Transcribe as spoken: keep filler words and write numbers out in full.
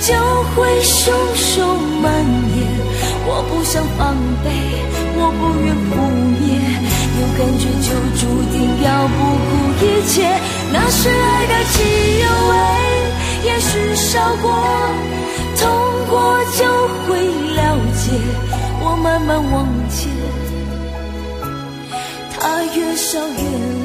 就会熊熊蔓延。我不想防备，我不愿扑灭，有感觉就注定要不顾一切。那是爱的气油味，也许烧过痛过就会了解。我慢慢忘记，它越烧越